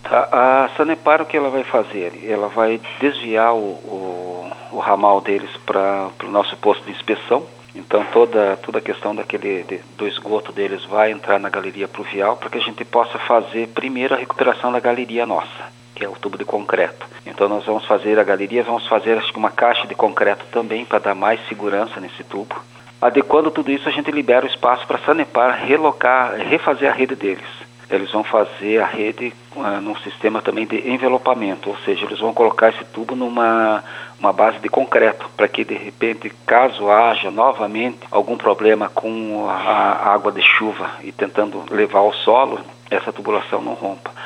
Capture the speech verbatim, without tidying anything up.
A, a Sanepar, o que ela vai fazer? Ela vai desviar o, o, o ramal deles para o nosso posto de inspeção. Então toda, toda a questão daquele, de, do esgoto deles vai entrar na galeria pluvial para que a gente possa fazer primeiro a recuperação da galeria nossa, que é o tubo de concreto. Então nós vamos fazer a galeria, vamos fazer acho que uma caixa de concreto também para dar mais segurança nesse tubo. Adequando tudo isso, a gente libera o espaço para a Sanepar relocar, refazer a rede deles. Eles vão fazer a rede uh, num sistema também de envelopamento, ou seja, eles vão colocar esse tubo numa uma base de concreto, para que de repente, caso haja novamente algum problema com a, a água de chuva e tentando levar ao solo, essa tubulação não rompa.